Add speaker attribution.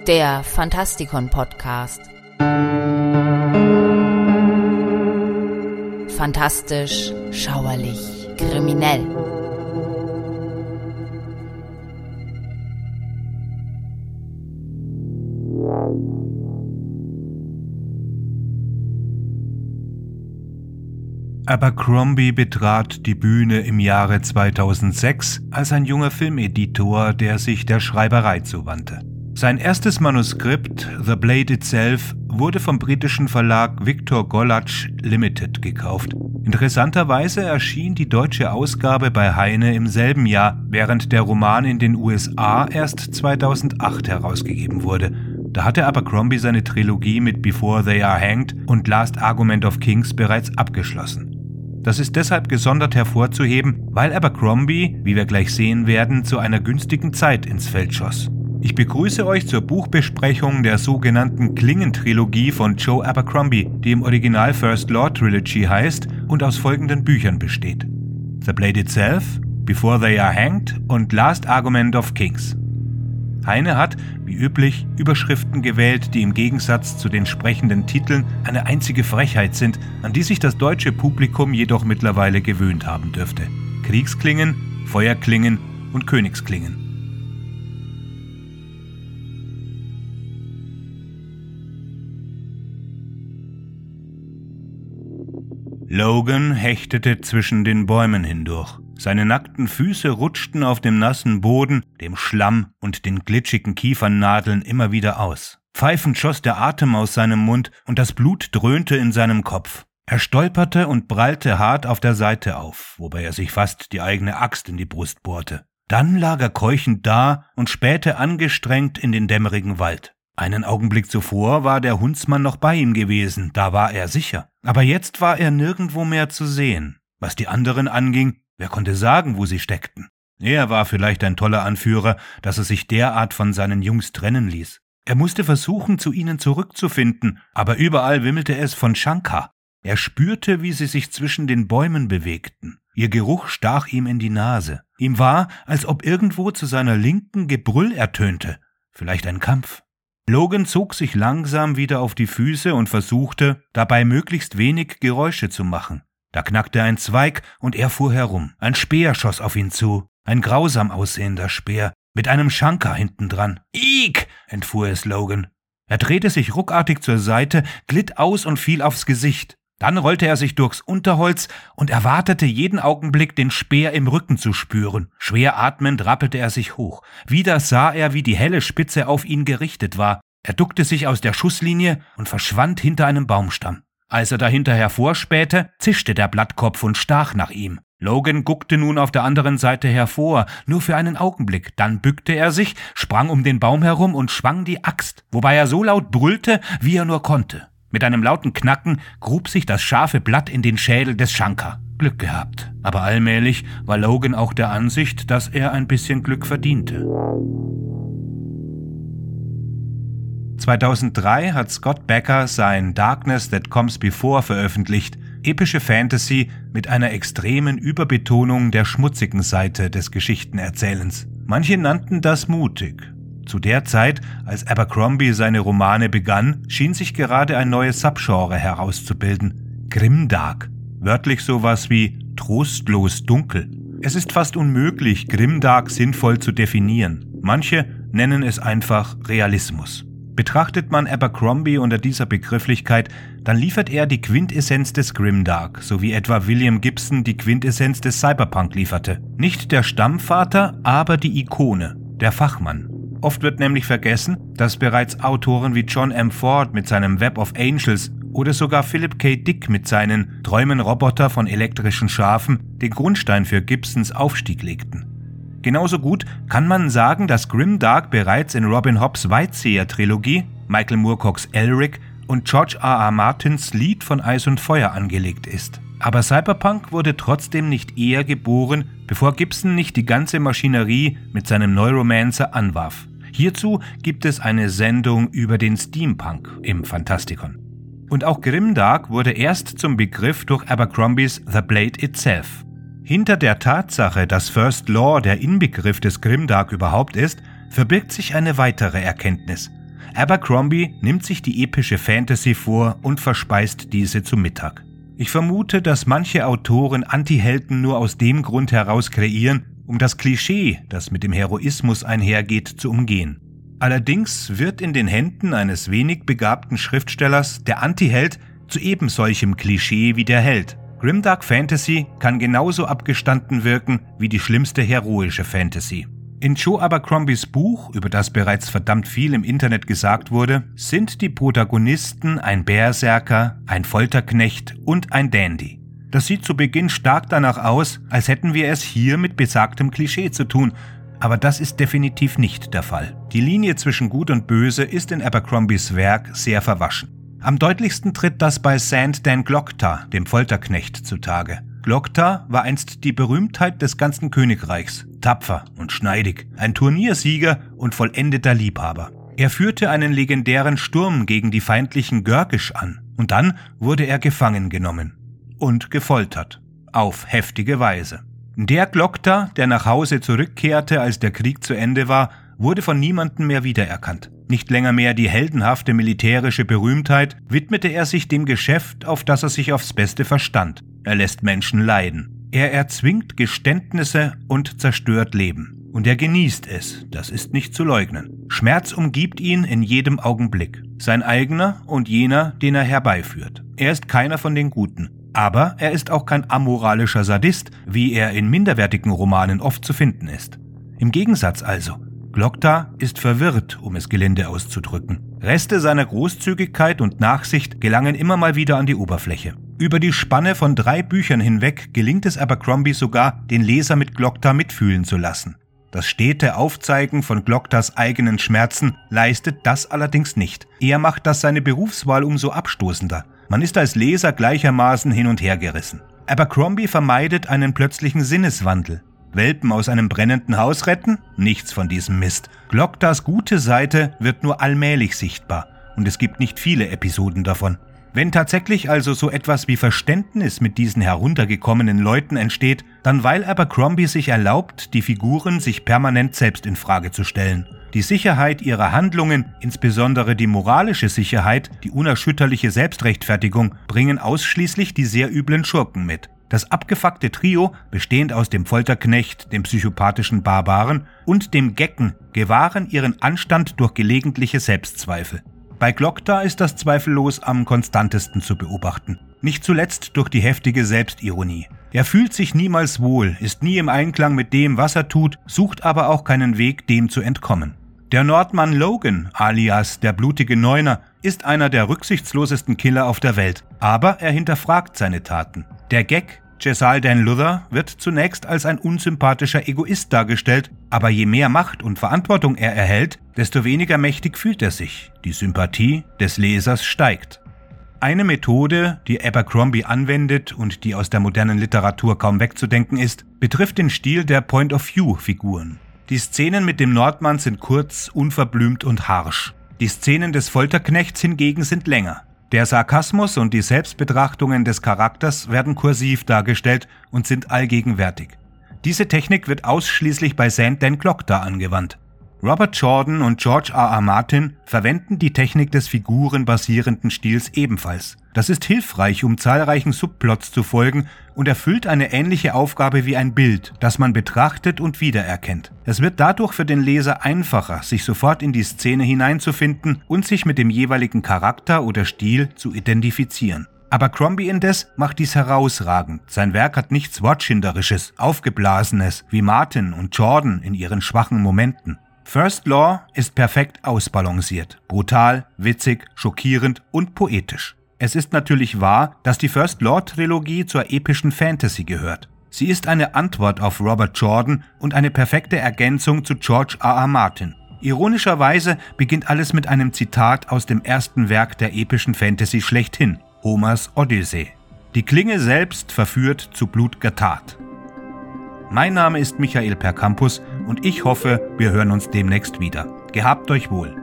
Speaker 1: Der Fantastikon-Podcast. Fantastisch, schauerlich, kriminell.
Speaker 2: Abercrombie betrat die Bühne im Jahre 2006 als ein junger Filmeditor, der sich der Schreiberei zuwandte. Sein erstes Manuskript, The Blade Itself, wurde vom britischen Verlag Victor Gollatzsch Limited gekauft. Interessanterweise erschien die deutsche Ausgabe bei Heyne im selben Jahr, während der Roman in den USA erst 2008 herausgegeben wurde. Da hatte Abercrombie seine Trilogie mit Before They Are Hanged und Last Argument of Kings bereits abgeschlossen. Das ist deshalb gesondert hervorzuheben, weil Abercrombie, wie wir gleich sehen werden, zu einer günstigen Zeit ins Feld schoss. Ich begrüße euch zur Buchbesprechung der sogenannten Klingen-Trilogie von Joe Abercrombie, die im Original First Law Trilogy heißt und aus folgenden Büchern besteht: The Blade Itself, Before They Are Hanged und Last Argument of Kings. Heyne hat, wie üblich, Überschriften gewählt, die im Gegensatz zu den sprechenden Titeln eine einzige Frechheit sind, an die sich das deutsche Publikum jedoch mittlerweile gewöhnt haben dürfte: Kriegsklingen, Feuerklingen und Königsklingen. Logan hechtete zwischen den Bäumen hindurch. Seine nackten Füße rutschten auf dem nassen Boden, dem Schlamm und den glitschigen Kiefernadeln immer wieder aus. Pfeifend schoss der Atem aus seinem Mund und das Blut dröhnte in seinem Kopf. Er stolperte und prallte hart auf der Seite auf, wobei er sich fast die eigene Axt in die Brust bohrte. Dann lag er keuchend da und spähte angestrengt in den dämmerigen Wald. Einen Augenblick zuvor war der Hundsmann noch bei ihm gewesen, da war er sicher. Aber jetzt war er nirgendwo mehr zu sehen. Was die anderen anging, wer konnte sagen, wo sie steckten? Er war vielleicht ein toller Anführer, dass er sich derart von seinen Jungs trennen ließ. Er musste versuchen, zu ihnen zurückzufinden, aber überall wimmelte es von Shankar. Er spürte, wie sie sich zwischen den Bäumen bewegten. Ihr Geruch stach ihm in die Nase. Ihm war, als ob irgendwo zu seiner Linken Gebrüll ertönte. Vielleicht ein Kampf. Logan zog sich langsam wieder auf die Füße und versuchte, dabei möglichst wenig Geräusche zu machen. Da knackte ein Zweig und er fuhr herum. Ein Speer schoss auf ihn zu. Ein grausam aussehender Speer, mit einem Shankar hintendran. »Ick«, entfuhr es Logan. Er drehte sich ruckartig zur Seite, glitt aus und fiel aufs Gesicht. Dann rollte er sich durchs Unterholz und erwartete jeden Augenblick, den Speer im Rücken zu spüren. Schwer atmend rappelte er sich hoch. Wieder sah er, wie die helle Spitze auf ihn gerichtet war. Er duckte sich aus der Schusslinie und verschwand hinter einem Baumstamm. Als er dahinter hervorspähte, zischte der Blattkopf und stach nach ihm. Logan guckte nun auf der anderen Seite hervor, nur für einen Augenblick. Dann bückte er sich, sprang um den Baum herum und schwang die Axt, wobei er so laut brüllte, wie er nur konnte. Mit einem lauten Knacken grub sich das scharfe Blatt in den Schädel des Shankar. Glück gehabt. Aber allmählich war Logan auch der Ansicht, dass er ein bisschen Glück verdiente. 2003 hat Scott Becker sein Darkness That Comes Before veröffentlicht. Epische Fantasy mit einer extremen Überbetonung der schmutzigen Seite des Geschichtenerzählens. Manche nannten das mutig. Zu der Zeit, als Abercrombie seine Romane begann, schien sich gerade ein neues Subgenre herauszubilden. Grimdark. Wörtlich sowas wie trostlos dunkel. Es ist fast unmöglich, Grimdark sinnvoll zu definieren. Manche nennen es einfach Realismus. Betrachtet man Abercrombie unter dieser Begrifflichkeit, dann liefert er die Quintessenz des Grimdark, so wie etwa William Gibson die Quintessenz des Cyberpunk lieferte. Nicht der Stammvater, aber die Ikone, der Fachmann. Oft wird nämlich vergessen, dass bereits Autoren wie John M. Ford mit seinem Web of Angels oder sogar Philip K. Dick mit seinen Träumenroboter von elektrischen Schafen den Grundstein für Gibsons Aufstieg legten. Genauso gut kann man sagen, dass Grimdark bereits in Robin Hobbs' Weitseher-Trilogie, Michael Moorcocks Elric und George R. R. Martins Lied von Eis und Feuer angelegt ist. Aber Cyberpunk wurde trotzdem nicht eher geboren, bevor Gibson nicht die ganze Maschinerie mit seinem Neuromancer anwarf. Hierzu gibt es eine Sendung über den Steampunk im Fantastikon. Und auch Grimdark wurde erst zum Begriff durch Abercrombies The Blade Itself. Hinter der Tatsache, dass First Law der Inbegriff des Grimdark überhaupt ist, verbirgt sich eine weitere Erkenntnis. Abercrombie nimmt sich die epische Fantasy vor und verspeist diese zu Mittag. Ich vermute, dass manche Autoren Antihelden nur aus dem Grund heraus kreieren, um das Klischee, das mit dem Heroismus einhergeht, zu umgehen. Allerdings wird in den Händen eines wenig begabten Schriftstellers der Antiheld zu ebensolchem Klischee wie der Held. Grimdark Fantasy kann genauso abgestanden wirken wie die schlimmste heroische Fantasy. In Joe Abercrombies Buch, über das bereits verdammt viel im Internet gesagt wurde, sind die Protagonisten ein Berserker, ein Folterknecht und ein Dandy. Das sieht zu Beginn stark danach aus, als hätten wir es hier mit besagtem Klischee zu tun, aber das ist definitiv nicht der Fall. Die Linie zwischen Gut und Böse ist in Abercrombies Werk sehr verwaschen. Am deutlichsten tritt das bei Sand Dan Glokta, dem Folterknecht, zutage. Glokta war einst die Berühmtheit des ganzen Königreichs, tapfer und schneidig, ein Turniersieger und vollendeter Liebhaber. Er führte einen legendären Sturm gegen die feindlichen Görgisch an und dann wurde er gefangen genommen und gefoltert, auf heftige Weise. Der Glokta, der nach Hause zurückkehrte, als der Krieg zu Ende war, wurde von niemandem mehr wiedererkannt. Nicht länger mehr die heldenhafte militärische Berühmtheit, widmete er sich dem Geschäft, auf das er sich aufs Beste verstand. Er lässt Menschen leiden. Er erzwingt Geständnisse und zerstört Leben. Und er genießt es, das ist nicht zu leugnen. Schmerz umgibt ihn in jedem Augenblick. Sein eigener und jener, den er herbeiführt. Er ist keiner von den Guten. Aber er ist auch kein amoralischer Sadist, wie er in minderwertigen Romanen oft zu finden ist. Im Gegensatz also, Glokta ist verwirrt, um es gelinde auszudrücken. Reste seiner Großzügigkeit und Nachsicht gelangen immer mal wieder an die Oberfläche. Über die Spanne von 3 Büchern hinweg gelingt es Abercrombie sogar, den Leser mit Glokta mitfühlen zu lassen. Das stete Aufzeigen von Gloktas eigenen Schmerzen leistet das allerdings nicht. Eher macht das seine Berufswahl umso abstoßender. Man ist als Leser gleichermaßen hin und her gerissen. Abercrombie vermeidet einen plötzlichen Sinneswandel. Welpen aus einem brennenden Haus retten? Nichts von diesem Mist. Gloktas gute Seite wird nur allmählich sichtbar und es gibt nicht viele Episoden davon. Wenn tatsächlich also so etwas wie Verständnis mit diesen heruntergekommenen Leuten entsteht, dann weil Abercrombie sich erlaubt, die Figuren sich permanent selbst in Frage zu stellen. Die Sicherheit ihrer Handlungen, insbesondere die moralische Sicherheit, die unerschütterliche Selbstrechtfertigung, bringen ausschließlich die sehr üblen Schurken mit. Das abgefuckte Trio, bestehend aus dem Folterknecht, dem psychopathischen Barbaren und dem Gecken, gewahren ihren Anstand durch gelegentliche Selbstzweifel. Bei Glokta ist das zweifellos am konstantesten zu beobachten. Nicht zuletzt durch die heftige Selbstironie. Er fühlt sich niemals wohl, ist nie im Einklang mit dem, was er tut, sucht aber auch keinen Weg, dem zu entkommen. Der Nordmann Logan, alias der blutige Neuner, ist einer der rücksichtslosesten Killer auf der Welt, aber er hinterfragt seine Taten. Der Gag, Jezal Dan Luther, wird zunächst als ein unsympathischer Egoist dargestellt, aber je mehr Macht und Verantwortung er erhält, desto weniger mächtig fühlt er sich. Die Sympathie des Lesers steigt. Eine Methode, die Abercrombie anwendet und die aus der modernen Literatur kaum wegzudenken ist, betrifft den Stil der Point-of-View-Figuren. Die Szenen mit dem Nordmann sind kurz, unverblümt und harsch. Die Szenen des Folterknechts hingegen sind länger. Der Sarkasmus und die Selbstbetrachtungen des Charakters werden kursiv dargestellt und sind allgegenwärtig. Diese Technik wird ausschließlich bei Sand Dan Glokta angewandt. Robert Jordan und George R.R. Martin verwenden die Technik des figurenbasierenden Stils ebenfalls. Das ist hilfreich, um zahlreichen Subplots zu folgen und erfüllt eine ähnliche Aufgabe wie ein Bild, das man betrachtet und wiedererkennt. Es wird dadurch für den Leser einfacher, sich sofort in die Szene hineinzufinden und sich mit dem jeweiligen Charakter oder Stil zu identifizieren. Abercrombie indes macht dies herausragend. Sein Werk hat nichts Wortschinderisches, Aufgeblasenes, wie Martin und Jordan in ihren schwachen Momenten. First Law ist perfekt ausbalanciert, brutal, witzig, schockierend und poetisch. Es ist natürlich wahr, dass die First Law-Trilogie zur epischen Fantasy gehört. Sie ist eine Antwort auf Robert Jordan und eine perfekte Ergänzung zu George R.R. Martin. Ironischerweise beginnt alles mit einem Zitat aus dem ersten Werk der epischen Fantasy schlechthin, Homers Odyssee. Die Klinge selbst verführt zu blut'ger Tat. Mein Name ist Michael Percampus und ich hoffe, wir hören uns demnächst wieder. Gehabt euch wohl.